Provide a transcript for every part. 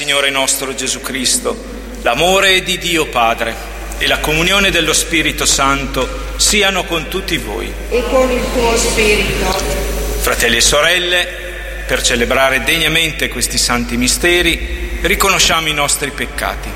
Signore nostro Gesù Cristo, l'amore di Dio Padre e la comunione dello Spirito Santo siano con tutti voi. E con il tuo spirito. Fratelli e sorelle, per celebrare degnamente questi santi misteri, riconosciamo i nostri peccati.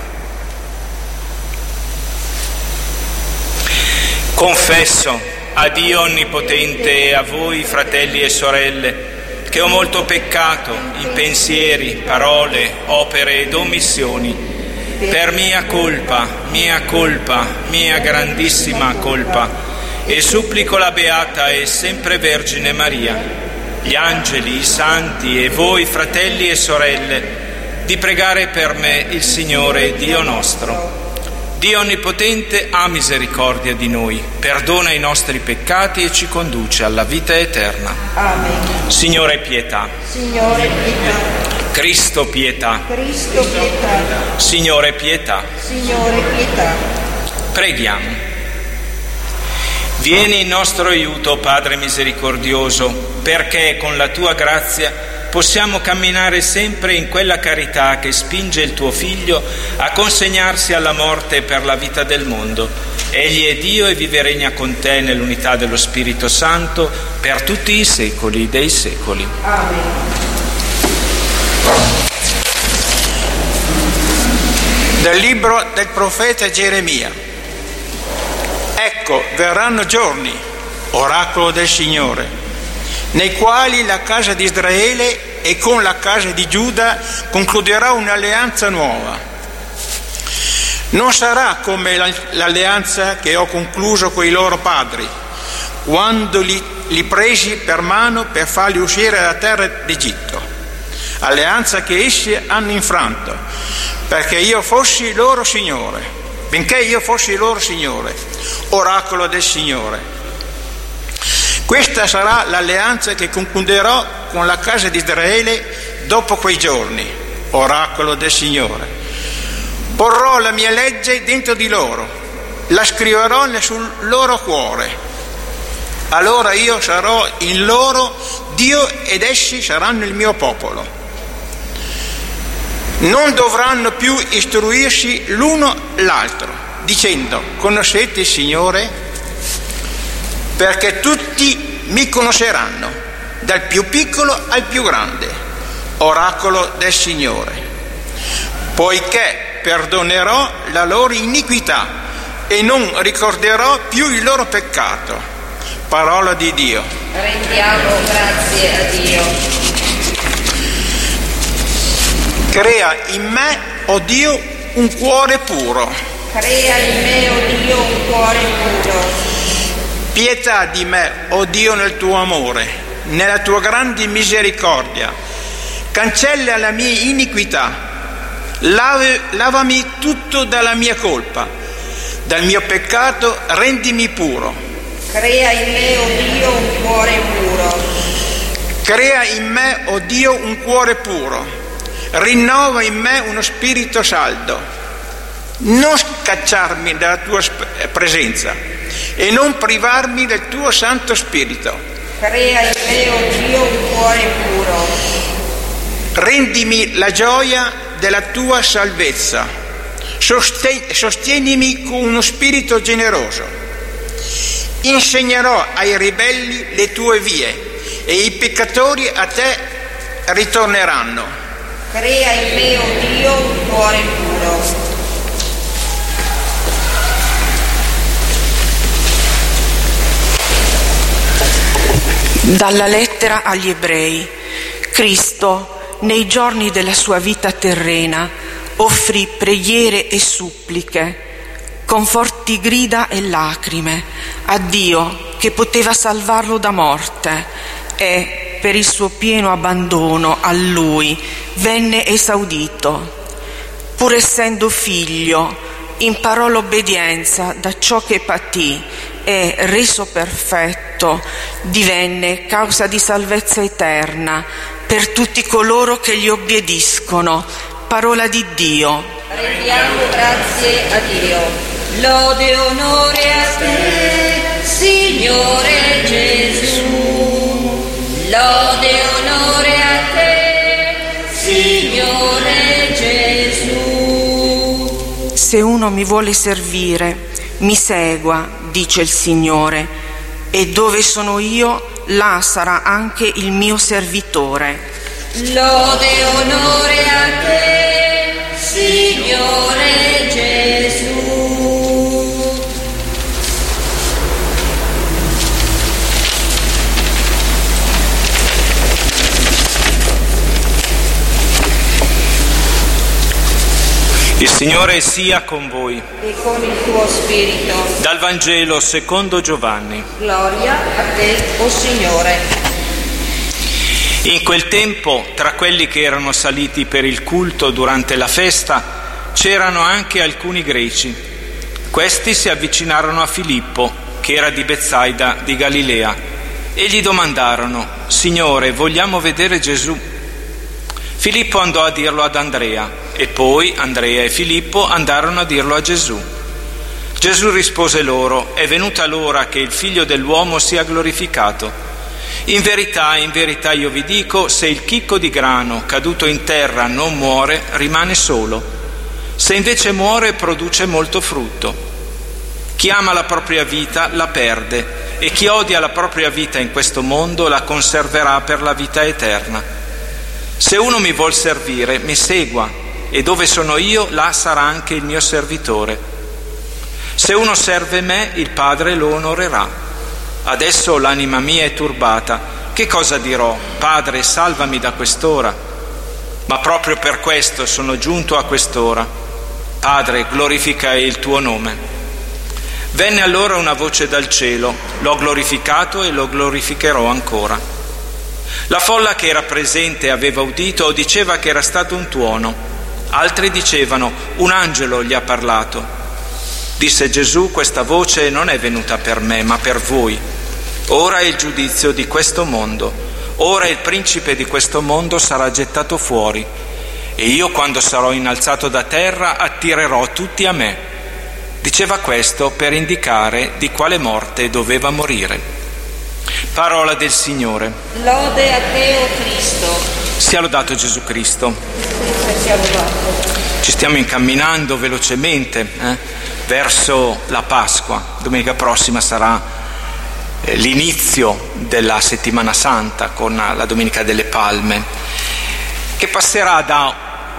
Confesso a Dio Onnipotente e a voi, fratelli e sorelle, che ho molto peccato in pensieri, parole, opere ed omissioni, per mia colpa, mia grandissima colpa, e supplico la Beata e sempre Vergine Maria, gli angeli, i santi e voi, fratelli e sorelle, di pregare per me il Signore Dio nostro. Dio Onnipotente ha misericordia di noi, perdona i nostri peccati e ci conduce alla vita eterna. Amen. Signore pietà. Signore pietà. Cristo pietà. Cristo pietà. Signore pietà. Signore pietà. Preghiamo. Vieni in nostro aiuto, Padre misericordioso, perché con la tua grazia possiamo camminare sempre in quella carità che spinge il tuo Figlio a consegnarsi alla morte per la vita del mondo. Egli è Dio e vive e regna con te nell'unità dello Spirito Santo per tutti i secoli dei secoli. Amen. Dal libro del profeta Geremia. Ecco, verranno giorni, oracolo del Signore, nei quali la casa di Israele e con la casa di Giuda concluderà un'alleanza nuova. Non sarà come l'alleanza che ho concluso con i loro padri, quando li presi per mano per farli uscire dalla terra d'Egitto, alleanza che essi hanno infranto, benché io fossi loro Signore, oracolo del Signore. Questa sarà l'alleanza che concluderò con la casa di Israele dopo quei giorni, oracolo del Signore. Porrò la mia legge dentro di loro, la scriverò sul loro cuore. Allora io sarò il loro Dio ed essi saranno il mio popolo. Non dovranno più istruirsi l'uno l'altro, dicendo: conoscete il Signore? Perché tutti mi conosceranno, dal più piccolo al più grande, oracolo del Signore. Poiché perdonerò la loro iniquità e non ricorderò più il loro peccato. Parola di Dio. Rendiamo grazie a Dio. Crea in me, o Dio, un cuore puro. Crea in me, o Dio, un cuore puro. Pietà di me, o Dio, nel tuo amore, nella tua grande misericordia. Cancella la mia iniquità, lavami tutto dalla mia colpa, dal mio peccato rendimi puro. Crea in me, o Dio, un cuore puro. Crea in me, o Dio, un cuore puro. Rinnova in me uno spirito saldo. Non scacciarmi dalla tua presenza e non privarmi del tuo Santo Spirito. Crea in me, o Dio, un cuore puro. Rendimi la gioia della tua salvezza. Sostienimi con uno spirito generoso. Insegnerò ai ribelli le tue vie e i peccatori a te ritorneranno. Crea in me, o Dio, un cuore puro. Dalla lettera agli Ebrei. Cristo, nei giorni della sua vita terrena, offrì preghiere e suppliche, con forti grida e lacrime, a Dio che poteva salvarlo da morte, e per il suo pieno abbandono a Lui venne esaudito. Pur essendo figlio, imparò l'obbedienza da ciò che patì e, reso perfetto, divenne causa di salvezza eterna per tutti coloro che gli obbediscono. Parola di Dio. Rendiamo grazie a Dio. Lode e onore a te, Signore Gesù. Lode e onore a te, Signore Gesù. se uno mi vuole servire, mi segua, dice il Signore, e dove sono io, là sarà anche il mio servitore. Lode e onore a te, Signore Gesù. Il Signore sia con voi. E con il tuo spirito. Dal Vangelo secondo Giovanni. Gloria a te, o Signore. In quel tempo, tra quelli che erano saliti per il culto durante la festa, c'erano anche alcuni greci. Questi si avvicinarono a Filippo, che era di Betsaida di Galilea, e gli domandarono: Signore, vogliamo vedere Gesù. Filippo andò a dirlo ad Andrea, e poi Andrea e Filippo andarono a dirlo a Gesù. Gesù rispose loro: è venuta l'ora che il Figlio dell'uomo sia glorificato. In verità io vi dico, se il chicco di grano caduto in terra non muore, rimane solo. Se invece muore, produce molto frutto. Chi ama la propria vita la perde, e chi odia la propria vita in questo mondo la conserverà per la vita eterna. Se uno mi vuol servire, mi segua, e dove sono io, là sarà anche il mio servitore. Se uno serve me, il Padre lo onorerà. Adesso l'anima mia è turbata. Che cosa dirò? Padre, salvami da quest'ora. Ma proprio per questo sono giunto a quest'ora. Padre, glorifica il tuo nome. Venne allora una voce dal cielo: l'ho glorificato e lo glorificherò ancora. La folla che era presente aveva udito diceva che era stato un tuono. Altri dicevano: un angelo gli ha parlato. Disse Gesù: questa voce non è venuta per me, ma per voi. Ora è il giudizio di questo mondo. Ora il principe di questo mondo sarà gettato fuori. E io, quando sarò innalzato da terra, attirerò tutti a me. Diceva questo per indicare di quale morte doveva morire. Parola del Signore. Lode a te, o Cristo. Sia lodato Gesù Cristo. Sia lodato. Ci stiamo incamminando velocemente verso la Pasqua. Domenica prossima sarà l'inizio della Settimana Santa con la Domenica delle Palme, che passerà da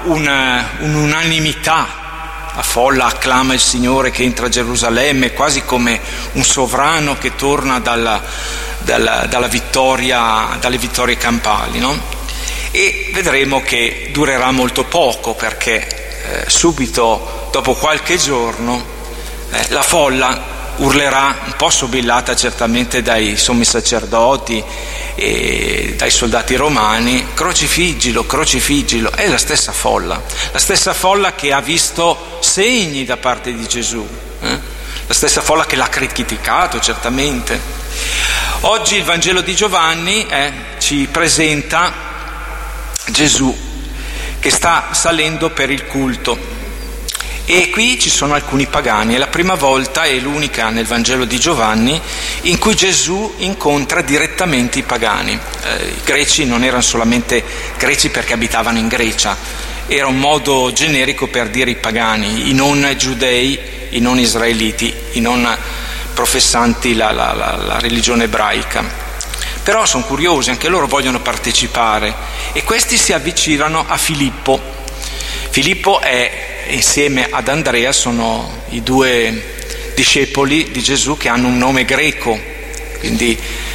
un'unanimità. La folla acclama il Signore che entra a Gerusalemme, quasi come un sovrano che torna dalle vittorie campali, no? E vedremo che durerà molto poco, perché subito dopo qualche giorno la folla urlerà, un po' sobillata certamente dai sommi sacerdoti e dai soldati romani: crocifiggilo, crocifiggilo. È la stessa folla che ha visto segni da parte di Gesù, la stessa folla che l'ha criticato certamente. Oggi il Vangelo di Giovanni ci presenta Gesù che sta salendo per il culto, e qui ci sono alcuni pagani. È la prima volta e l'unica nel Vangelo di Giovanni in cui Gesù incontra direttamente i pagani. I greci non erano solamente greci perché abitavano in Grecia, era un modo generico per dire i pagani, i non giudei, i non israeliti, i non professanti la religione ebraica. Però sono curiosi, anche loro vogliono partecipare, e questi si avvicinano a Filippo. Filippo insieme ad Andrea sono i due discepoli di Gesù che hanno un nome greco, quindi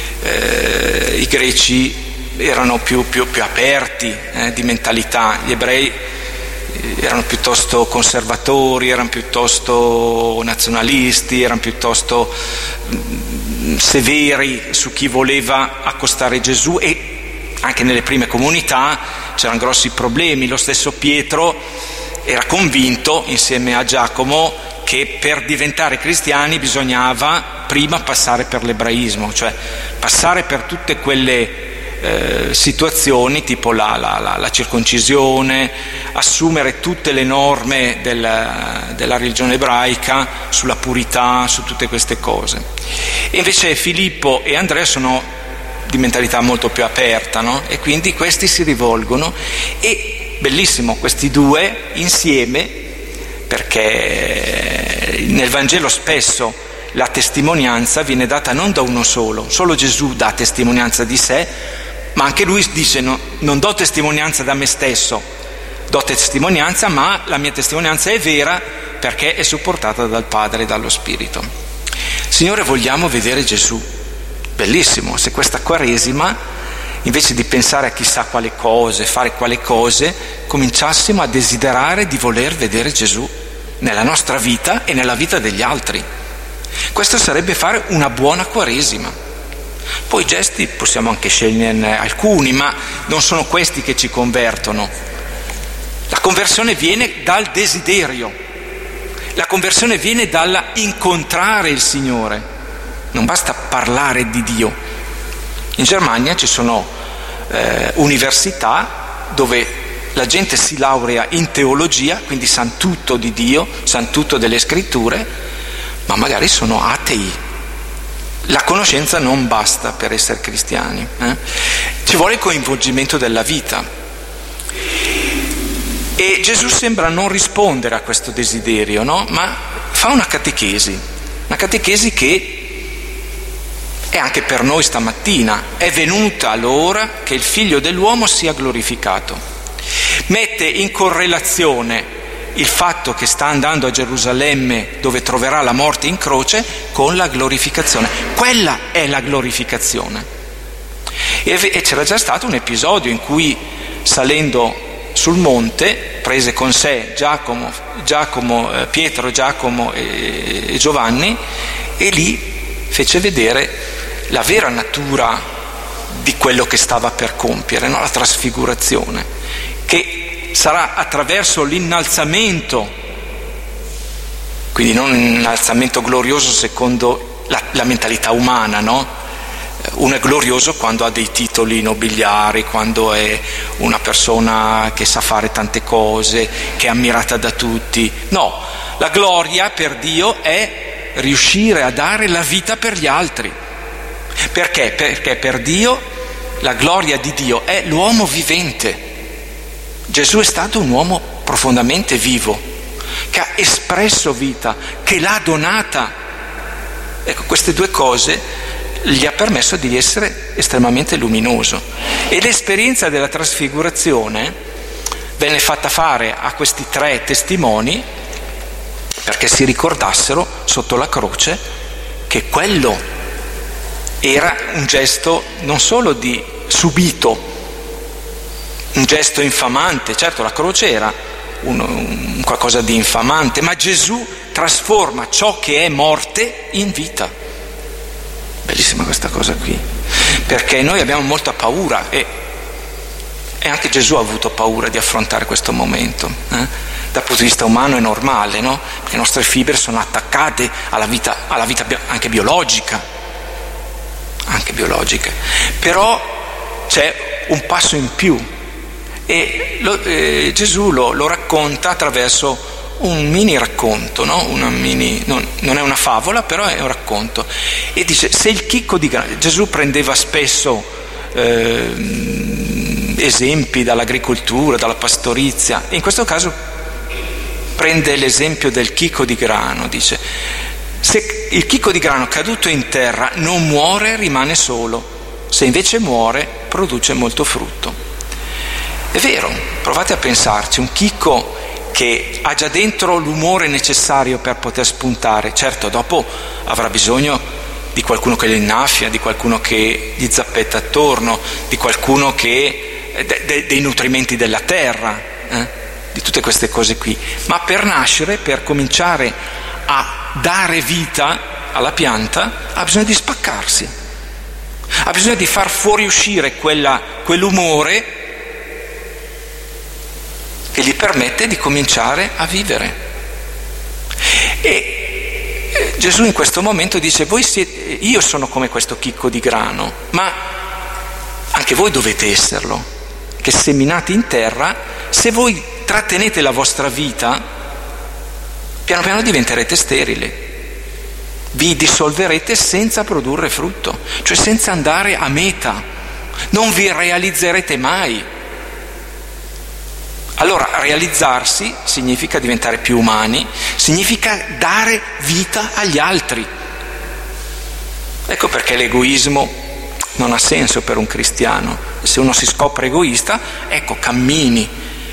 i greci erano più aperti di mentalità. Gli ebrei erano piuttosto conservatori, erano piuttosto nazionalisti, erano piuttosto severi su chi voleva accostare Gesù, e anche nelle prime comunità c'erano grossi problemi. Lo stesso Pietro era convinto, insieme a Giacomo, che per diventare cristiani bisognava prima passare per l'ebraismo, cioè passare per tutte quelle situazioni tipo la circoncisione, assumere tutte le norme della religione ebraica sulla purità, su tutte queste cose. E invece Filippo e Andrea sono di mentalità molto più aperta, no? E quindi questi si rivolgono, e bellissimo, questi due insieme, perché nel Vangelo spesso la testimonianza viene data non da uno solo Gesù dà testimonianza di sé, ma anche lui dice non do testimonianza da me stesso, do testimonianza, ma la mia testimonianza è vera perché è supportata dal Padre e dallo Spirito. Signore, vogliamo vedere Gesù. Bellissimo, se questa Quaresima, invece di pensare a chissà quale cose, fare quale cose, cominciassimo a desiderare di voler vedere Gesù nella nostra vita e nella vita degli altri. Questo sarebbe fare una buona Quaresima. Poi i gesti possiamo anche sceglierne alcuni, ma non sono questi che ci convertono. La conversione viene dal desiderio, la conversione viene dalla incontrare il Signore. Non basta parlare di Dio. In Germania ci sono università dove la gente si laurea in teologia, quindi san tutto di Dio, san tutto delle scritture, ma magari sono atei. La conoscenza non basta per essere cristiani. Ci vuole il coinvolgimento della vita. E Gesù sembra non rispondere a questo desiderio, no? Ma fa una catechesi che è anche per noi stamattina. È venuta l'ora che il Figlio dell'uomo sia glorificato. Mette in correlazione il fatto che sta andando a Gerusalemme, dove troverà la morte in croce, con la glorificazione. Quella è la glorificazione. E c'era già stato un episodio in cui, salendo sul monte, prese con sé Pietro, Giacomo e Giovanni, e lì fece vedere la vera natura di quello che stava per compiere, no? La trasfigurazione, che sarà attraverso l'innalzamento, quindi non un innalzamento glorioso secondo la mentalità umana, no? Uno è glorioso quando ha dei titoli nobiliari, quando è una persona che sa fare tante cose, che è ammirata da tutti. No, la gloria per Dio è riuscire a dare la vita per gli altri. Perché? Perché per Dio la gloria di Dio è l'uomo vivente. Gesù è stato un uomo profondamente vivo, che ha espresso vita, che l'ha donata. Ecco, queste due cose gli ha permesso di essere estremamente luminoso. E l'esperienza della trasfigurazione venne fatta fare a questi 3 testimoni perché si ricordassero sotto la croce che quello era un gesto non solo di subito, un gesto infamante. Certo, la croce era un qualcosa di infamante, ma Gesù trasforma ciò che è morte in vita. Bellissima questa cosa qui, perché noi abbiamo molta paura e anche Gesù ha avuto paura di affrontare questo momento. Dal punto di vista umano è normale, no? Perché le nostre fibre sono attaccate alla vita anche biologica, però c'è un passo in più e Gesù lo racconta attraverso un mini racconto, no? Non è una favola, però è un racconto, e dice: se il chicco di grano, Gesù prendeva spesso esempi dall'agricoltura, dalla pastorizia, e in questo caso prende l'esempio del chicco di grano. Dice: se il chicco di grano caduto in terra non muore, rimane solo, se invece muore produce molto frutto. È vero, provate a pensarci, un chicco che ha già dentro l'umore necessario per poter spuntare. Certo, dopo avrà bisogno di qualcuno che lo innaffia, di qualcuno che gli zappetta attorno, di qualcuno che dei nutrimenti della terra, di tutte queste cose qui. Ma per nascere, per cominciare a dare vita alla pianta, ha bisogno di spaccarsi, ha bisogno di far fuoriuscire quell'umore che gli permette di cominciare a vivere. E Gesù in questo momento dice: io sono come questo chicco di grano, ma anche voi dovete esserlo, che seminati in terra, se voi trattenete la vostra vita, piano piano diventerete sterili, vi dissolverete senza produrre frutto, cioè senza andare a meta, non vi realizzerete mai. Allora realizzarsi significa diventare più umani, significa dare vita agli altri. Ecco perché l'egoismo non ha senso per un cristiano. Se uno si scopre egoista, ecco, cammini,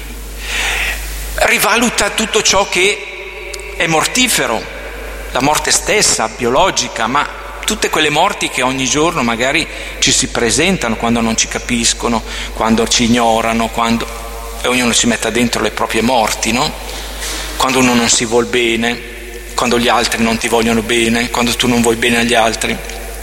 rivaluta tutto ciò che è mortifero, la morte stessa, biologica, ma tutte quelle morti che ogni giorno magari ci si presentano quando non ci capiscono, quando ci ignorano, quando ognuno ci metta dentro le proprie morti, no? Quando uno non si vuol bene, quando gli altri non ti vogliono bene, quando tu non vuoi bene agli altri.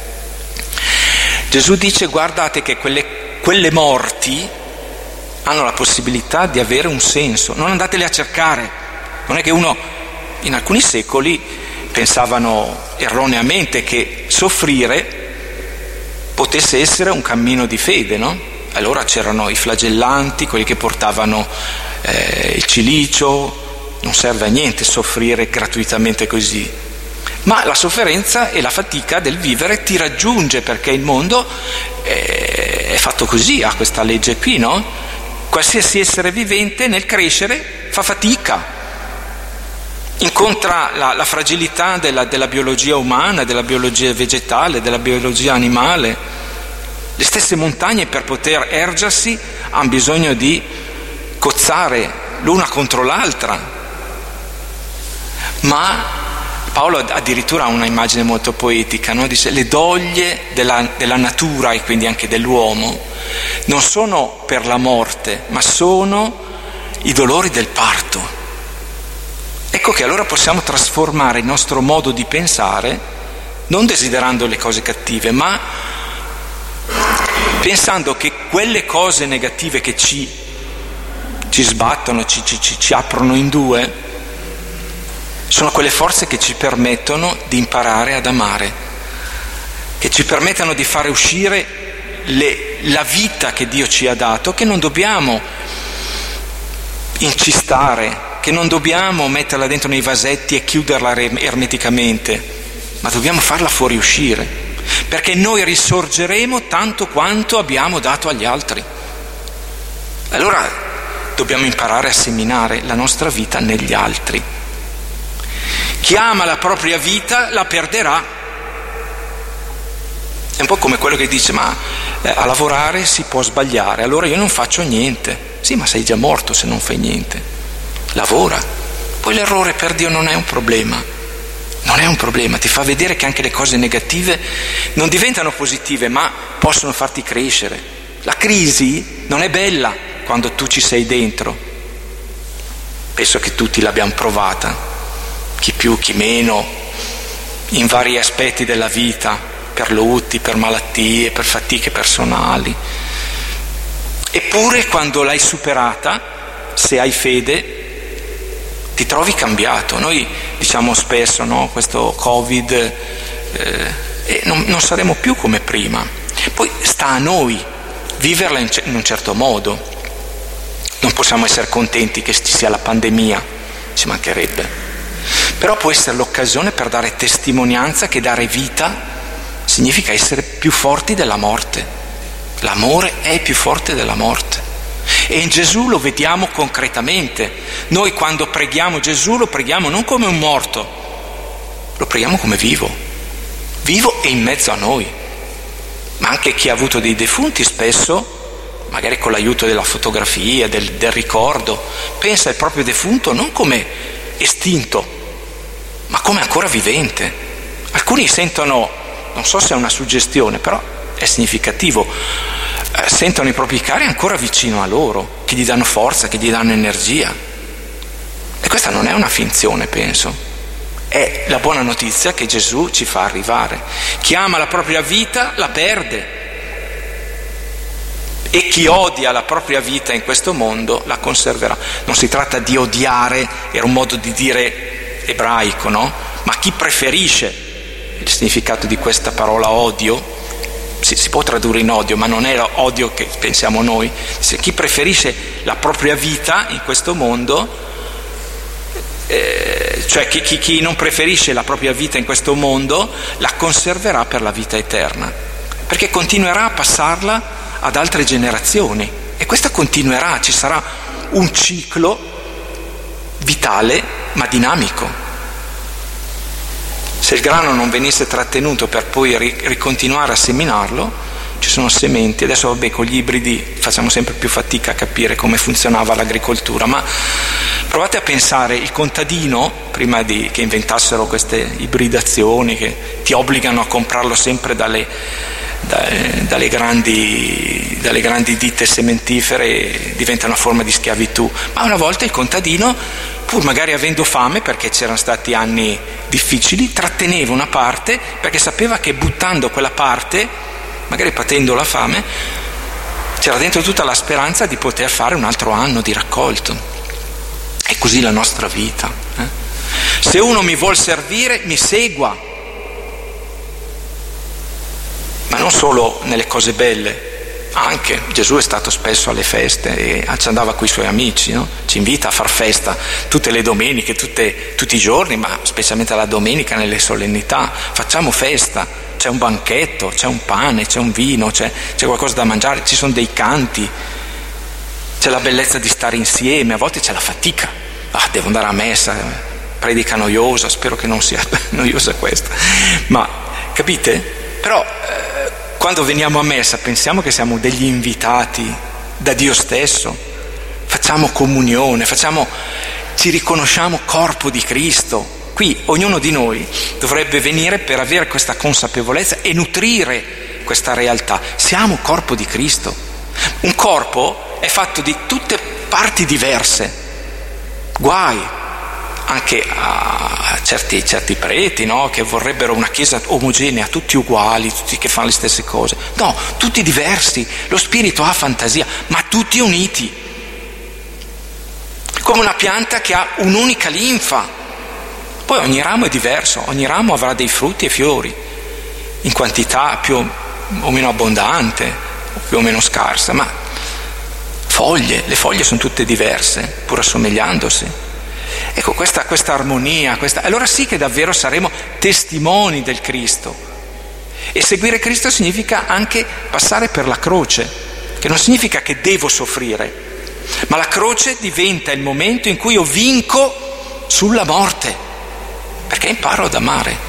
Gesù dice: guardate che quelle morti hanno la possibilità di avere un senso, non andatele a cercare. Non è che uno, in alcuni secoli, pensavano erroneamente che soffrire potesse essere un cammino di fede, no? Allora c'erano i flagellanti, quelli che portavano il cilicio. Non serve a niente soffrire gratuitamente così, ma la sofferenza e la fatica del vivere ti raggiunge, perché il mondo è fatto così, ha questa legge qui, no? Qualsiasi essere vivente nel crescere fa fatica, incontra la fragilità della biologia umana, della biologia vegetale, della biologia animale. Le stesse montagne, per poter ergersi, hanno bisogno di cozzare l'una contro l'altra. Ma Paolo addirittura ha una immagine molto poetica, no? Dice: le doglie della natura, e quindi anche dell'uomo, non sono per la morte, ma sono i dolori del parto. Ecco che allora possiamo trasformare il nostro modo di pensare, non desiderando le cose cattive, ma pensando che quelle cose negative che ci sbattono, ci aprono in due, sono quelle forze che ci permettono di imparare ad amare, che ci permettono di fare uscire la vita che Dio ci ha dato, che non dobbiamo incistare, che non dobbiamo metterla dentro nei vasetti e chiuderla ermeticamente, ma dobbiamo farla fuoriuscire, perché noi risorgeremo tanto quanto abbiamo dato agli altri. Allora dobbiamo imparare a seminare la nostra vita negli altri. Chi ama la propria vita la perderà. È un po' come quello che dice: ma a lavorare si può sbagliare, allora io non faccio niente. Sì, ma sei già morto se non fai niente. Lavora. Poi l'errore per Dio non è un problema. Non è un problema, ti fa vedere che anche le cose negative non diventano positive, ma possono farti crescere. La crisi non è bella quando tu ci sei dentro. Penso che tutti l'abbiamo provata, chi più, chi meno, in vari aspetti della vita, per lutti, per malattie, per fatiche personali. Eppure quando l'hai superata, se hai fede, ti trovi cambiato. Noi diciamo spesso, no, questo Covid, non saremo più come prima. Poi sta a noi viverla in un certo modo. Non possiamo essere contenti che ci sia la pandemia, ci mancherebbe. Però può essere l'occasione per dare testimonianza che dare vita significa essere più forti della morte. L'amore è più forte della morte. E in Gesù lo vediamo concretamente. Noi quando preghiamo Gesù lo preghiamo non come un morto, lo preghiamo come vivo e in mezzo a noi. Ma anche chi ha avuto dei defunti spesso, magari con l'aiuto della fotografia, del ricordo, pensa al proprio defunto non come estinto, ma come ancora vivente. Alcuni sentono, non so se è una suggestione, però è significativo, sentono i propri cari ancora vicino a loro, che gli danno forza, che gli danno energia. E questa non è una finzione, penso, è la buona notizia che Gesù ci fa arrivare. Chi ama la propria vita la perde, e chi odia la propria vita in questo mondo la conserverà. Non si tratta di odiare, era un modo di dire ebraico, no? Ma chi preferisce, il significato di questa parola odio, si può tradurre in odio, ma non è l'odio che pensiamo noi. Chi preferisce la propria vita in questo mondo, cioè chi non preferisce la propria vita in questo mondo, la conserverà per la vita eterna, perché continuerà a passarla ad altre generazioni, e questa continuerà, ci sarà un ciclo vitale ma dinamico. Se il grano non venisse trattenuto per poi ricontinuare a seminarlo, ci sono sementi. Adesso vabbè, con gli ibridi facciamo sempre più fatica a capire come funzionava l'agricoltura, ma provate a pensare, il contadino, prima che inventassero queste ibridazioni che ti obbligano a comprarlo sempre dalle grandi ditte sementifere, diventa una forma di schiavitù. Ma una volta il contadino, pur magari avendo fame, perché c'erano stati anni difficili, tratteneva una parte perché sapeva che buttando quella parte, magari patendo la fame, c'era dentro tutta la speranza di poter fare un altro anno di raccolto. È così la nostra vita. Se uno mi vuol servire, mi segua, ma non solo nelle cose belle. Anche Gesù è stato spesso alle feste e ci andava con i suoi amici, no? Ci invita a far festa tutte le domeniche, tutti i giorni, ma specialmente la domenica nelle solennità. Facciamo festa, c'è un banchetto, c'è un pane, c'è un vino, c'è qualcosa da mangiare, ci sono dei canti, c'è la bellezza di stare insieme, a volte c'è la fatica. Devo andare a messa, predica noiosa, spero che non sia noiosa questa, ma capite? Però quando veniamo a messa pensiamo che siamo degli invitati da Dio stesso, facciamo comunione, ci riconosciamo corpo di Cristo. Qui ognuno di noi dovrebbe venire per avere questa consapevolezza e nutrire questa realtà. Siamo corpo di Cristo. Un corpo è fatto di tutte parti diverse. Guai anche a certi preti, no? Che vorrebbero una chiesa omogenea, tutti uguali, tutti che fanno le stesse cose. No, tutti diversi. Lo spirito ha fantasia, ma tutti uniti. Come una pianta che ha un'unica linfa. Poi ogni ramo è diverso, ogni ramo avrà dei frutti e fiori, in quantità più o meno abbondante, o più o meno scarsa, ma le foglie sono tutte diverse, pur assomigliandosi. Ecco, questa armonia, allora sì che davvero saremo testimoni del Cristo. E seguire Cristo significa anche passare per la croce, che non significa che devo soffrire, ma la croce diventa il momento in cui io vinco sulla morte, perché imparo ad amare.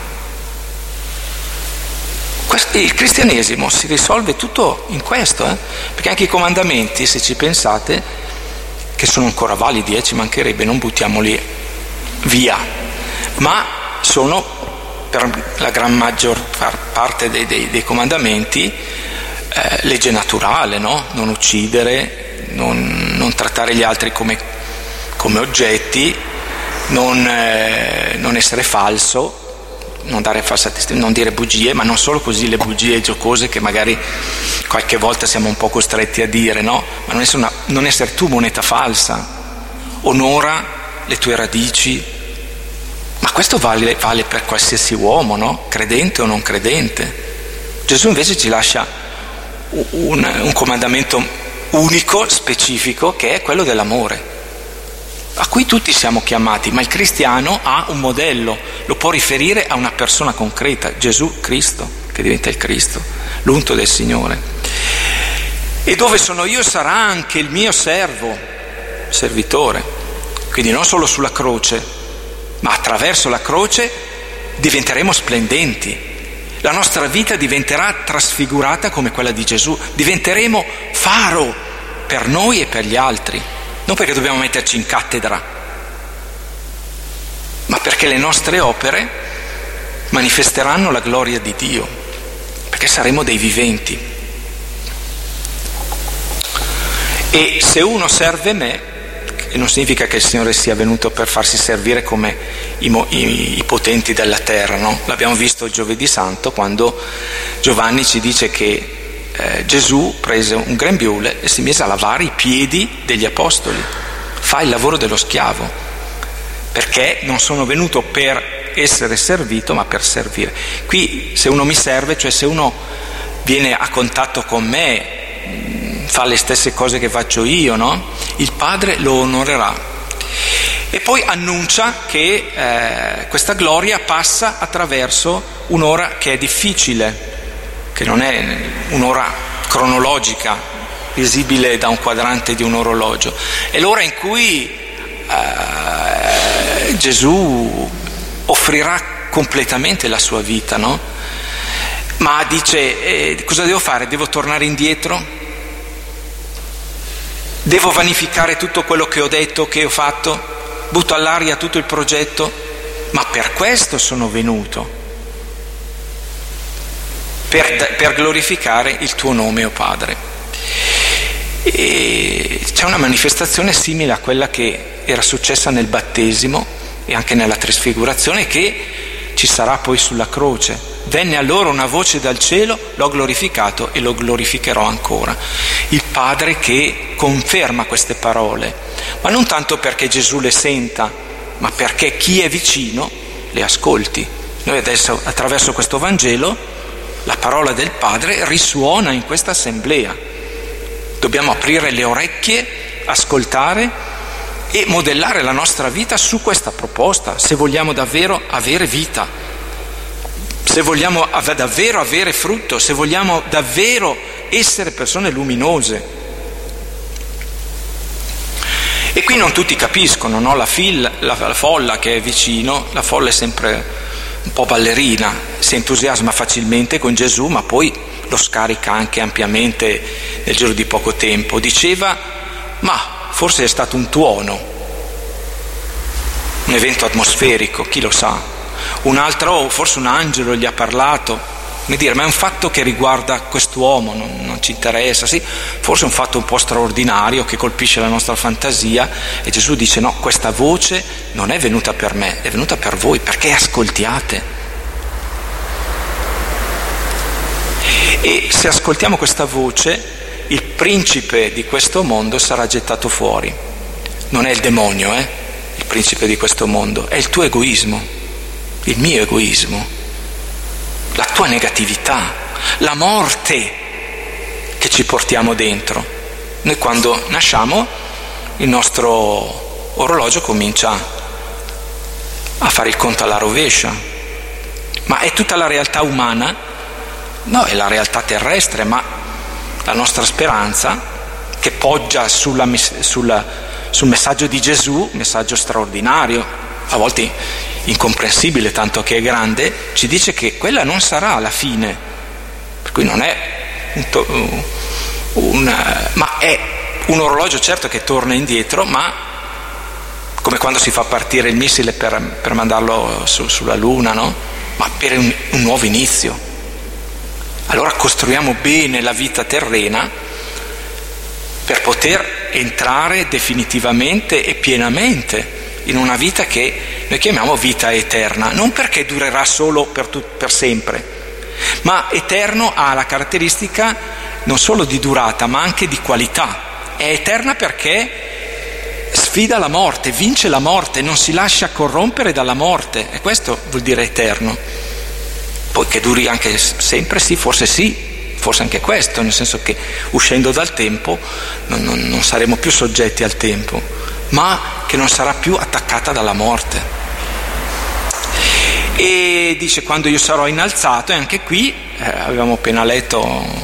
Il cristianesimo si risolve tutto in questo, perché anche i comandamenti, se ci pensate, che sono ancora validi, ci mancherebbe, non buttiamoli via, ma sono per la gran maggior parte dei comandamenti legge naturale, no? Non uccidere, non trattare gli altri come oggetti, non essere falso, non dare falsa testimonianza, non dire bugie, ma non solo così le bugie giocose che magari qualche volta siamo un po' costretti a dire, no? Ma non essere tu moneta falsa, onora le tue radici, ma questo vale per qualsiasi uomo, no? Credente o non credente. Gesù invece ci lascia un comandamento unico, specifico, che è quello dell'amore, a cui tutti siamo chiamati, ma il cristiano ha un modello, lo può riferire a una persona concreta, Gesù Cristo, che diventa il Cristo, l'unto del Signore. E dove sono io sarà anche il mio servitore, quindi non solo sulla croce, ma attraverso la croce diventeremo splendenti, la nostra vita diventerà trasfigurata come quella di Gesù, diventeremo faro per noi e per gli altri. Non perché dobbiamo metterci in cattedra, ma perché le nostre opere manifesteranno la gloria di Dio, perché saremo dei viventi. E se uno serve me, e non significa che il Signore sia venuto per farsi servire come i potenti della terra, no? L'abbiamo visto il giovedì santo, quando Giovanni ci dice che Gesù prese un grembiule e si mise a lavare i piedi degli apostoli. Fa il lavoro dello schiavo, perché non sono venuto per essere servito ma per servire. Qui se uno mi serve, cioè se uno viene a contatto con me, fa le stesse cose che faccio io, no? Il Padre lo onorerà. E poi annuncia che questa gloria passa attraverso un'ora che è difficile, che non è un'ora cronologica visibile da un quadrante di un orologio. È l'ora in cui Gesù offrirà completamente la sua vita, no? Ma dice, cosa devo fare? Devo tornare indietro? Devo vanificare tutto quello che ho detto, che ho fatto? Butto all'aria tutto il progetto? Ma per questo sono venuto, per glorificare il tuo nome, o Padre. E c'è una manifestazione simile a quella che era successa nel battesimo e anche nella trasfigurazione, che ci sarà poi sulla croce. Venne allora una voce dal cielo, l'ho glorificato e lo glorificherò ancora. Il Padre che conferma queste parole, ma non tanto perché Gesù le senta, ma perché chi è vicino le ascolti. Noi adesso, attraverso questo Vangelo, la parola del Padre risuona in questa assemblea. Dobbiamo aprire le orecchie, ascoltare e modellare la nostra vita su questa proposta, se vogliamo davvero avere vita, se vogliamo davvero avere frutto, se vogliamo davvero essere persone luminose. E qui non tutti capiscono, no? La folla che è vicino, la folla è sempre un po' ballerina, si entusiasma facilmente con Gesù, ma poi lo scarica anche ampiamente nel giro di poco tempo. Diceva, ma forse è stato un tuono, un evento atmosferico, chi lo sa. Un altro, forse un angelo gli ha parlato. Come dire, ma è un fatto che riguarda quest'uomo, non ci interessa, sì, forse è un fatto un po' straordinario che colpisce la nostra fantasia. E Gesù dice, no, questa voce non è venuta per me, è venuta per voi, perché ascoltiate. E se ascoltiamo questa voce, il principe di questo mondo sarà gettato fuori. Non è il demonio, il principe di questo mondo, è il tuo egoismo, il mio egoismo, la tua negatività, la morte che ci portiamo dentro. Noi quando nasciamo il nostro orologio comincia a fare il conto alla rovescia, ma è tutta la realtà umana? No, è la realtà terrestre, ma la nostra speranza, che poggia sul messaggio di Gesù, messaggio straordinario, a volte incomprensibile tanto che è grande, ci dice che quella non sarà la fine, per cui non è ma è un orologio certo che torna indietro, ma come quando si fa partire il missile per mandarlo sulla Luna, no? Ma per un nuovo inizio. Allora costruiamo bene la vita terrena per poter entrare definitivamente e pienamente in una vita che noi chiamiamo vita eterna, non perché durerà solo per sempre, ma eterno ha la caratteristica non solo di durata ma anche di qualità. È eterna perché sfida la morte, vince la morte, non si lascia corrompere dalla morte, e questo vuol dire eterno. Poi che duri anche sempre, sì, forse anche questo, nel senso che uscendo dal tempo non saremo più soggetti al tempo, ma che non sarà più attaccata dalla morte. E dice, quando io sarò innalzato, e anche qui avevamo appena letto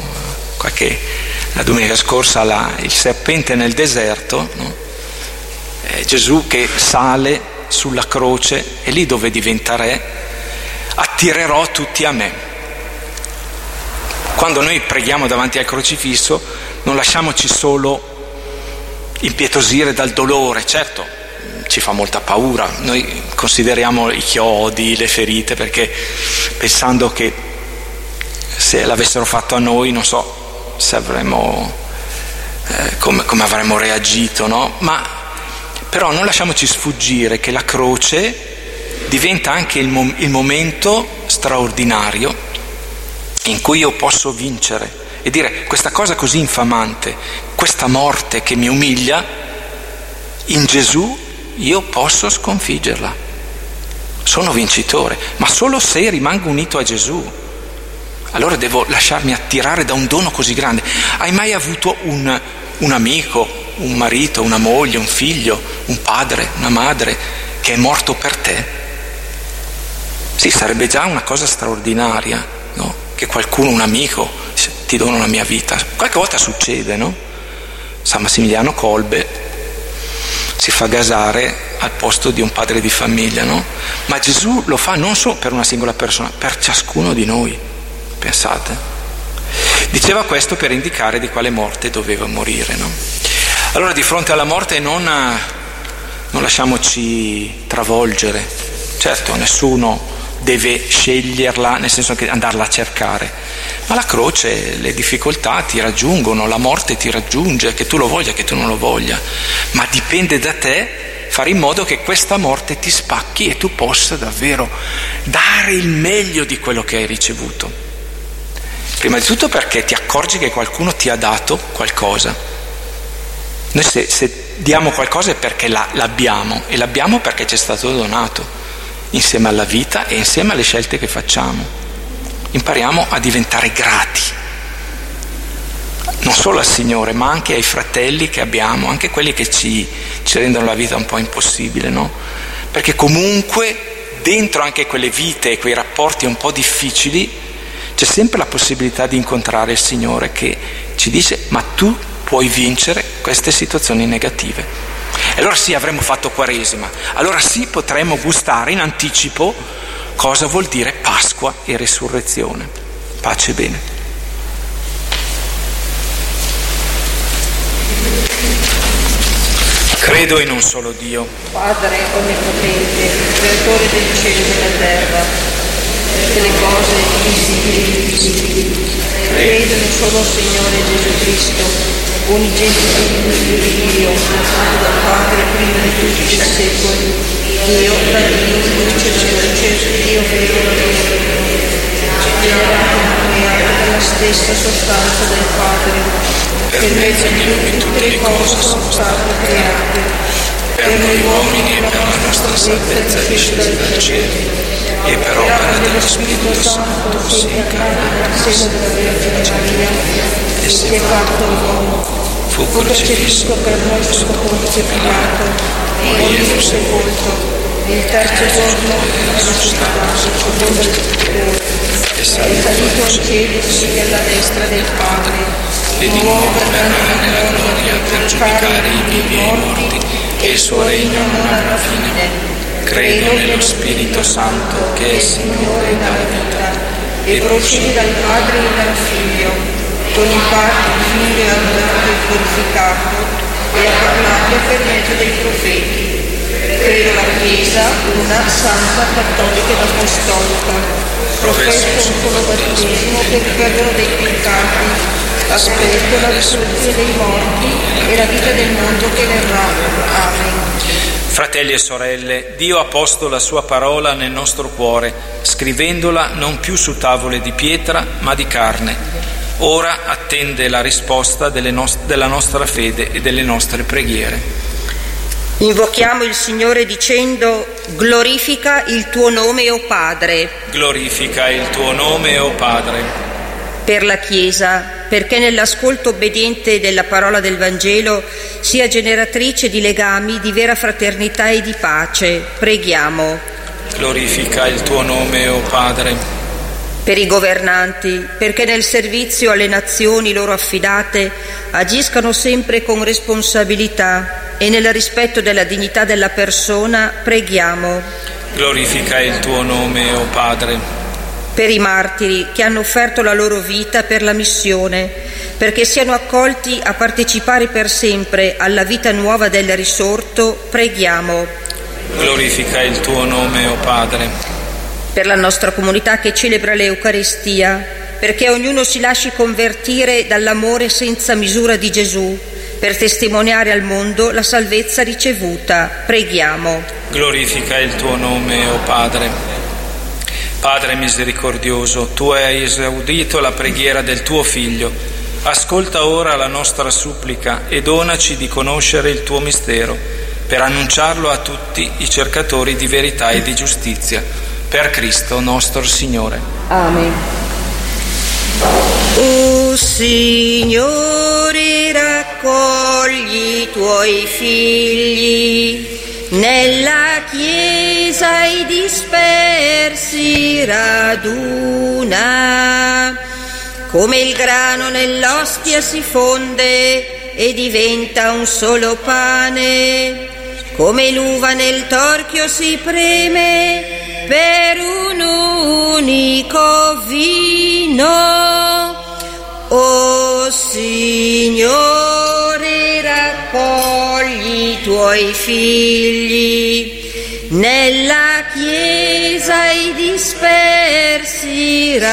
la domenica scorsa il serpente nel deserto, no? Gesù che sale sulla croce, e lì dove diventa re, attirerò tutti a me. Quando noi preghiamo davanti al crocifisso non lasciamoci solo impietosire dal dolore, certo ci fa molta paura, noi consideriamo i chiodi, le ferite, perché pensando che se l'avessero fatto a noi non so se avremmo come avremmo reagito, no? Ma però non lasciamoci sfuggire che la croce diventa anche il momento straordinario in cui io posso vincere e dire, questa cosa così infamante, questa morte che mi umilia, in Gesù io posso sconfiggerla, sono vincitore, ma solo se rimango unito a Gesù. Allora devo lasciarmi attirare da un dono così grande. Hai mai avuto un amico, un marito, una moglie, un figlio, un padre, una madre che è morto per te? Sì, sarebbe già una cosa straordinaria, no? Che qualcuno, un amico, ti dona la mia vita. Qualche volta succede, no? San Massimiliano Kolbe si fa gasare al posto di un padre di famiglia, no? Ma Gesù lo fa non solo per una singola persona, per ciascuno di noi, pensate. Diceva questo per indicare di quale morte doveva morire, no? Allora di fronte alla morte non lasciamoci travolgere. Certo, nessuno deve sceglierla, nel senso che andarla a cercare, ma la croce, le difficoltà ti raggiungono, la morte ti raggiunge, che tu lo voglia, che tu non lo voglia, ma dipende da te fare in modo che questa morte ti spacchi e tu possa davvero dare il meglio di quello che hai ricevuto. Prima di tutto perché ti accorgi che qualcuno ti ha dato qualcosa. Noi se diamo qualcosa è perché l'abbiamo, e l'abbiamo perché ci è stato donato, insieme alla vita e insieme alle scelte che facciamo. Impariamo a diventare grati, non solo al Signore, ma anche ai fratelli che abbiamo, anche quelli che ci rendono la vita un po' impossibile, no? Perché comunque dentro anche quelle vite e quei rapporti un po' difficili c'è sempre la possibilità di incontrare il Signore che ci dice: ma tu puoi vincere queste situazioni negative. E allora sì, avremo fatto Quaresima, allora sì, potremo gustare in anticipo cosa vuol dire Pasqua e Resurrezione. Pace e bene. Credo in un solo Dio, Padre onnipotente, creatore del cielo e della terra, delle cose visibili e invisibili. Credo in un solo Signore Gesù Cristo, unigenito di Dio, nato dal Padre prima di tutti i secoli, Dio da Dio, luce della luce, Dio vero, generato e creato dalla stessa sostanza del Padre, per mezzo di cui tutte le cose sono state create, per noi uomini e per la nostra salvezza discesa dal cielo, e per opera dello Spirito Santo si incarna nel seno della Vergine Maria, e si è fatto uomo, fu crocifisso per noi sotto Ponzio Pilato, morì e fu sepolto, il terzo giorno risuscitato secondo le Scritture, è salito ai cieli sino alla destra del Padre, e di nuovo verrà nella gloria per giudicare i vivi e i morti, e il suo regno non avrà fine. Credo nello Spirito Santo, che è Signore dalla vita, e procede dal Padre e dal Figlio, con il Padre il Figlio è adorato e glorificato, e ha parlato per mezzo dei profeti. Credo la Chiesa, una santa, cattolica ed apostolica, professo un solo battesimo per il perdono dei peccati, aspetto la risurrezione dei morti e la vita del mondo che verrà. Amen. Fratelli e sorelle, Dio ha posto la sua parola nel nostro cuore, scrivendola non più su tavole di pietra, ma di carne. Ora attende la risposta della nostra fede e delle nostre preghiere. Invochiamo il Signore dicendo: glorifica il tuo nome, o Padre. Glorifica il tuo nome, o Padre. Per la Chiesa, perché nell'ascolto obbediente della parola del Vangelo sia generatrice di legami di vera fraternità e di pace, preghiamo. Glorifica il tuo nome, o Padre. Per i governanti, perché nel servizio alle nazioni loro affidate agiscano sempre con responsabilità e nel rispetto della dignità della persona, preghiamo. Glorifica il tuo nome, o Padre. Per i martiri che hanno offerto la loro vita per la missione, perché siano accolti a partecipare per sempre alla vita nuova del risorto, preghiamo. Glorifica il tuo nome, o Padre. Per la nostra comunità che celebra l'Eucaristia, perché ognuno si lasci convertire dall'amore senza misura di Gesù, per testimoniare al mondo la salvezza ricevuta, preghiamo. Glorifica il tuo nome, o Padre. Padre misericordioso, tu hai esaudito la preghiera del tuo Figlio. Ascolta ora la nostra supplica e donaci di conoscere il tuo mistero, per annunciarlo a tutti i cercatori di verità e di giustizia. Per Cristo nostro Signore. Amen. O Signore, raccogli i tuoi figli, nella Chiesa i dispersi raduna, come il grano nell'ostia si fonde, e diventa un solo pane, come l'uva nel torchio si preme per un unico vino. O Signore, raccogli i tuoi figli nella Chiesa, i dispersi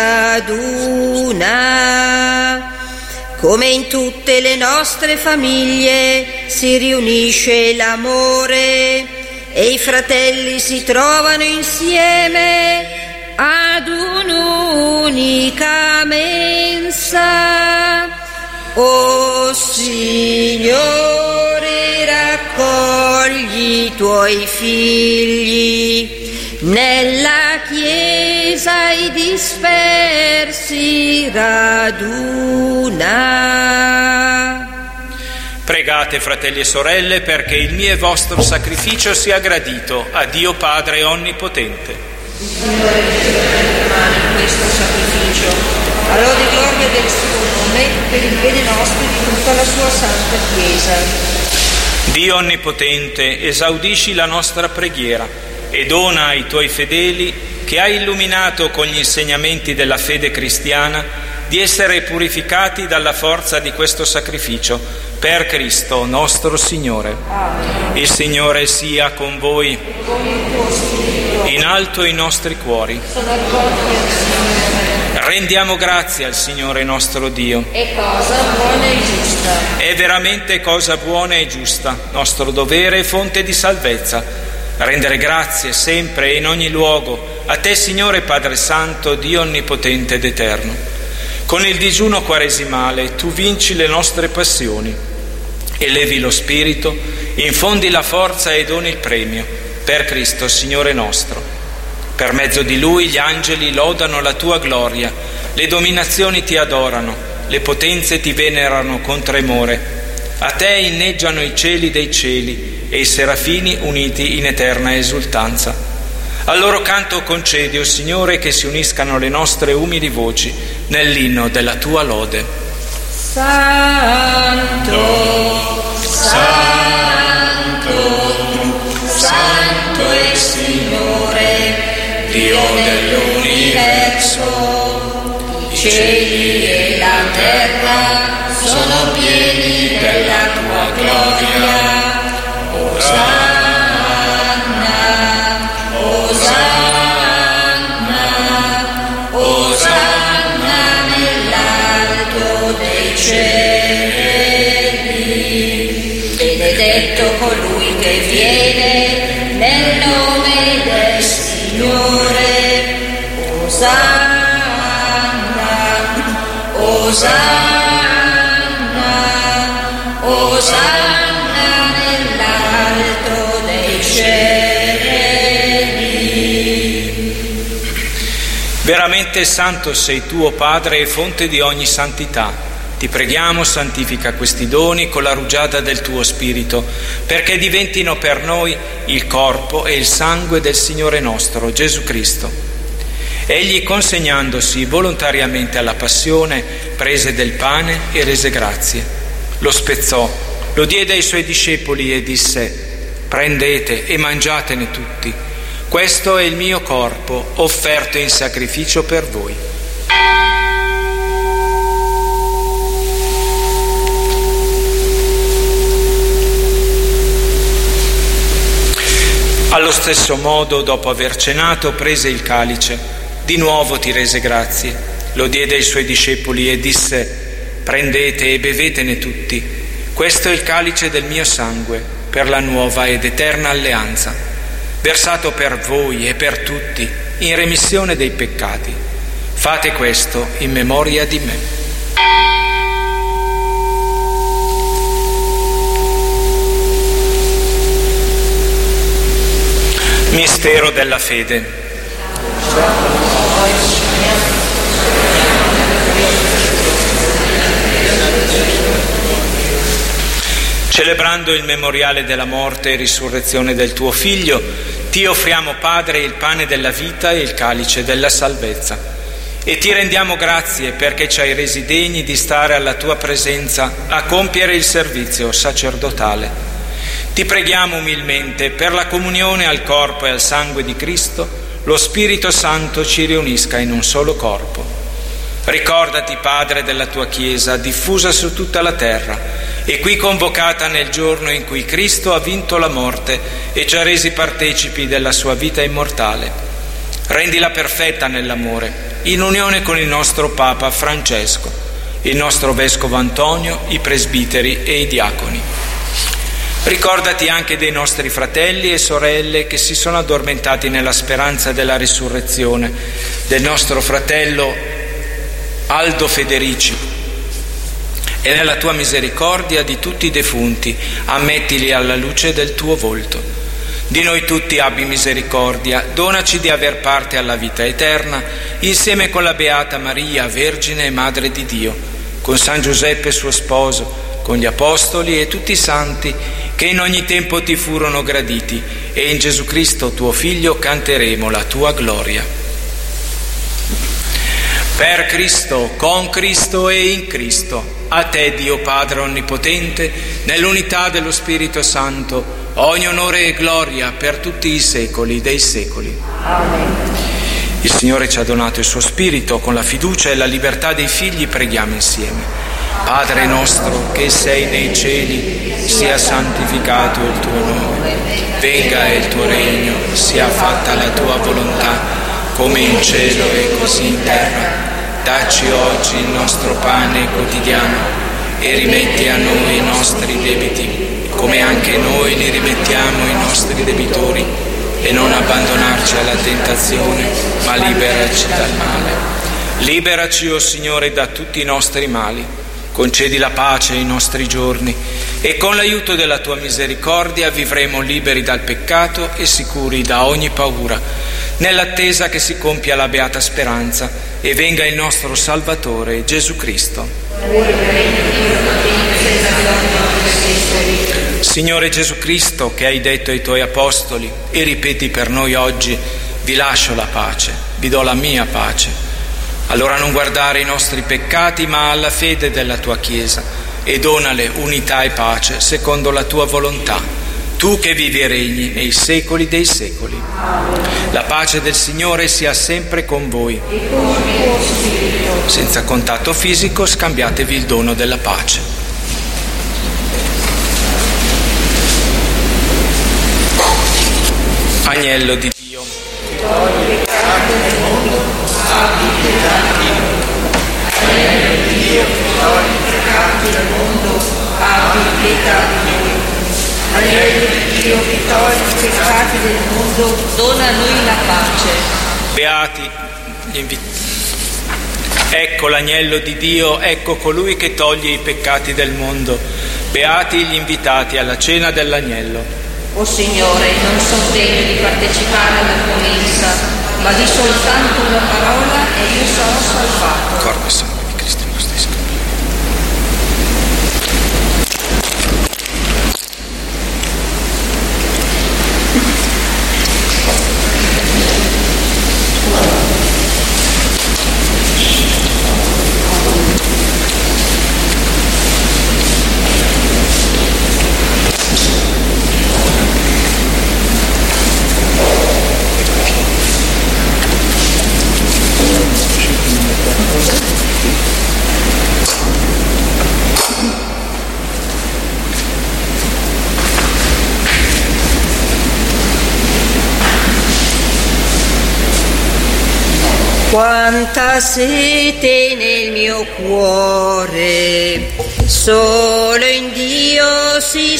raduna. Come in tutte le nostre famiglie si riunisce l'amore e i fratelli si trovano insieme ad un'unica mensa. O Signore, raccogli i tuoi figli nella Chiesa, i dispersi raduna. Pregate, fratelli e sorelle, perché il mio e vostro sacrificio sia gradito a Dio Padre Onnipotente. Signore, rimane in questo sacrificio, a lode e gloria del suo nome, per il bene nostro e di tutta la sua santa Chiesa. Dio Onnipotente, esaudisci la nostra preghiera e dona ai tuoi fedeli, che hai illuminato con gli insegnamenti della fede cristiana, di essere purificati dalla forza di questo sacrificio, per Cristo nostro Signore. Amen. Il Signore sia con voi. E con il tuo spirito. In alto i nostri cuori. Sono rivolti al Signore. Rendiamo grazie al Signore nostro Dio. È cosa buona e giusta. È veramente cosa buona e giusta, nostro dovere e fonte di salvezza. Rendere grazie sempre e in ogni luogo a te, Signore Padre Santo, Dio Onnipotente ed Eterno. Con il digiuno quaresimale tu vinci le nostre passioni, elevi lo spirito, infondi la forza e doni il premio, per Cristo Signore nostro. Per mezzo di Lui gli angeli lodano la tua gloria, le dominazioni ti adorano, le potenze ti venerano con tremore. A te inneggiano i cieli dei cieli e i serafini uniti in eterna esultanza. Al loro canto concedi, o Signore, che si uniscano le nostre umili voci nell'inno della tua lode. Santo, Santo, Santo è il Signore, Dio dell'universo. I cieli e la terra sono pieni della tua gloria. Osanna, Osanna, Osanna nell'alto dei cieli. Benedetto colui che viene nel nome del Signore. Osanna, Osanna, Osanna nell'alto dei cieli. Veramente santo sei tu, o Padre, e fonte di ogni santità. Ti preghiamo, santifica questi doni con la rugiada del tuo Spirito, perché diventino per noi il corpo e il sangue del Signore nostro, Gesù Cristo. Egli, consegnandosi volontariamente alla passione, prese del pane e rese grazie. Lo spezzò, lo diede ai suoi discepoli e disse: prendete e mangiatene tutti. Questo è il mio corpo, offerto in sacrificio per voi. Allo stesso modo, dopo aver cenato, prese il calice. Di nuovo ti rese grazie, lo diede ai suoi discepoli e disse: prendete e bevetene tutti. Questo è il calice del mio sangue, per la nuova ed eterna alleanza, versato per voi e per tutti in remissione dei peccati. Fate questo in memoria di me. Mistero della fede. Celebrando il memoriale della morte e risurrezione del tuo Figlio, ti offriamo, Padre, il pane della vita e il calice della salvezza. e ti rendiamo grazie perché ci hai resi degni di stare alla tua presenza a compiere il servizio sacerdotale. Ti preghiamo umilmente per la comunione al corpo e al sangue di Cristo, lo Spirito Santo ci riunisca in un solo corpo. Ricordati, Padre, della tua Chiesa diffusa su tutta la terra e qui convocata nel giorno in cui Cristo ha vinto la morte e ci ha resi partecipi della sua vita immortale. Rendila perfetta nell'amore, in unione con il nostro Papa Francesco, il nostro Vescovo Antonio, i presbiteri e i diaconi. Ricordati anche dei nostri fratelli e sorelle che si sono addormentati nella speranza della risurrezione, del nostro fratello Aldo Federici, e nella tua misericordia di tutti i defunti ammettili alla luce del tuo volto. Di noi tutti abbi misericordia, donaci di aver parte alla vita eterna, insieme con la Beata Maria, Vergine e Madre di Dio, con San Giuseppe suo sposo, con gli Apostoli e tutti i santi che in ogni tempo ti furono graditi, e in Gesù Cristo tuo Figlio canteremo la tua gloria. Per Cristo, con Cristo e in Cristo, a te Dio Padre Onnipotente, nell'unità dello Spirito Santo, ogni onore e gloria per tutti i secoli dei secoli. Amen. Il Signore ci ha donato il suo Spirito, con la fiducia e la libertà dei figli preghiamo insieme. Padre nostro che sei nei cieli, sia santificato il tuo nome, venga il tuo regno, sia fatta la tua volontà, come in cielo e così in terra. Dacci oggi il nostro pane quotidiano e rimetti a noi i nostri debiti, come anche noi li rimettiamo ai nostri debitori, e non abbandonarci alla tentazione, ma liberaci dal male. Liberaci, o Signore, da tutti i nostri mali. Concedi la pace ai nostri giorni e con l'aiuto della tua misericordia vivremo liberi dal peccato e sicuri da ogni paura, nell'attesa che si compia la beata speranza e venga il nostro Salvatore Gesù Cristo. Signore Gesù Cristo, che hai detto ai tuoi apostoli e ripeti per noi oggi: vi lascio la pace, vi do la mia pace. Allora non guardare i nostri peccati, ma alla fede della tua Chiesa, e donale unità e pace secondo la tua volontà, tu che vivi e regni nei secoli dei secoli. La pace del Signore sia sempre con voi. Senza contatto fisico, scambiatevi il dono della pace. Agnello di Dio, abbi pietà di noi. Agnello di Dio, che togli i peccati del mondo, abbi pietà di noi. Agnello di Dio, che togli i peccati del mondo, dona a noi la pace. Beati gli invitati. Ecco l'agnello di Dio, ecco colui che toglie i peccati del mondo. Beati gli invitati alla cena dell'agnello. O Signore, non sono degno di partecipare alla tua mensa, ma di soltanto una parola e io sarò salvato. Corpo e sangue di Cristo in vostri scambi. Quanta sete nel mio cuore, solo in Dio si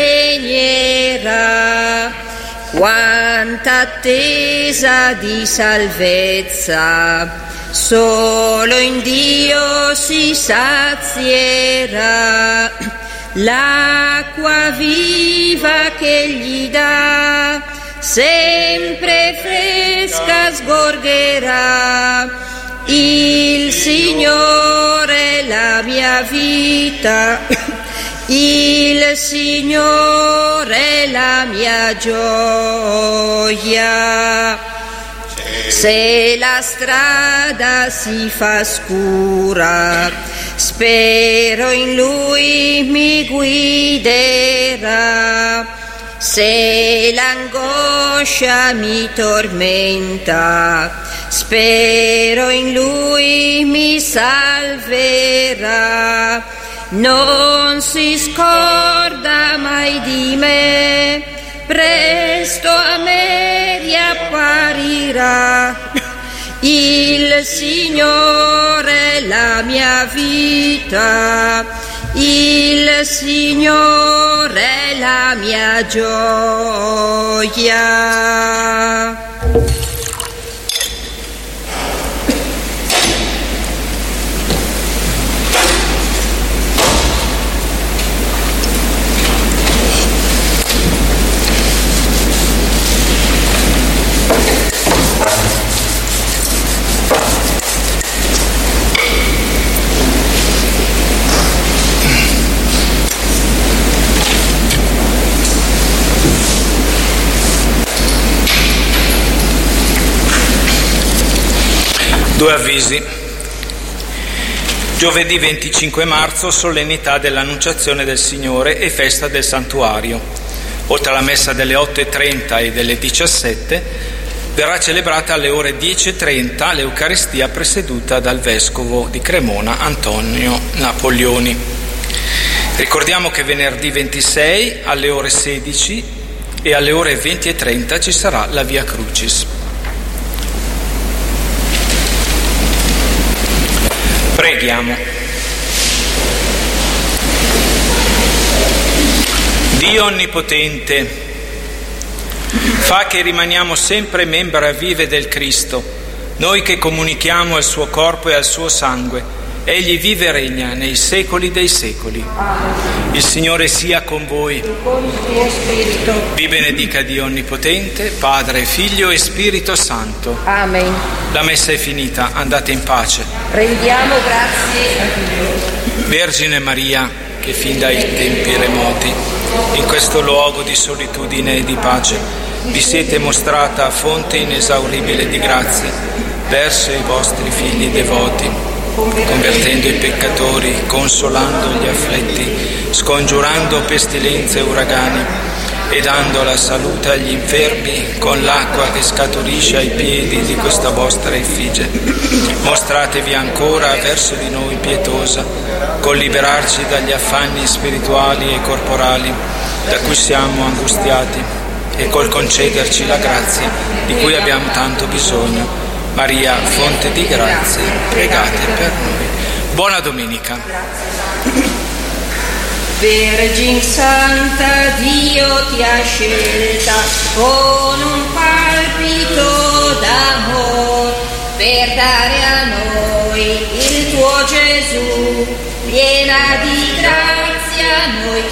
spegnerà. Quanta attesa di salvezza, solo in Dio si sazierà. L'acqua viva che gli dà, sempre fresca sgorgerà. Il Signore la mia vita, il Signore la mia gioia. Se la strada si fa scura, spero in Lui mi guiderà. Se l'angoscia mi tormenta, spero in Lui mi salverà. Non si scorda mai di me, presto a me riapparirà. Il Signore è la mia vita, il Signore è la mia gioia. Due avvisi. Giovedì 25 marzo, solennità dell'Annunciazione del Signore e festa del Santuario. Oltre alla messa delle 8:30 e delle 17, verrà celebrata alle ore 10:30 l'Eucaristia presieduta dal Vescovo di Cremona Antonio Napoleoni. Ricordiamo che venerdì 26 alle ore 16 e alle ore 20:30 ci sarà la Via Crucis. Preghiamo. Dio Onnipotente, fa che rimaniamo sempre membra vive del Cristo, noi che comunichiamo al suo corpo e al suo sangue. Egli vive e regna nei secoli dei secoli. Il Signore sia con voi. Vi benedica Dio Onnipotente, Padre, Figlio e Spirito Santo. Amen. La messa è finita, andate in pace. Rendiamo grazie a Dio. Vergine Maria, che fin dai tempi remoti, in questo luogo di solitudine e di pace, vi siete mostrata fonte inesauribile di grazie verso i vostri figli devoti, convertendo i peccatori, consolando gli afflitti, scongiurando pestilenze e uragani e dando la salute agli infermi con l'acqua che scaturisce ai piedi di questa vostra effigie. Mostratevi ancora verso di noi pietosa, col liberarci dagli affanni spirituali e corporali da cui siamo angustiati e col concederci la grazia di cui abbiamo tanto bisogno. Maria, fonte di grazie, pregate per noi. Buona domenica. Vergine Santa, Dio ti ha scelta con un palpito d'amor per dare a noi il tuo Gesù, piena di grazia noi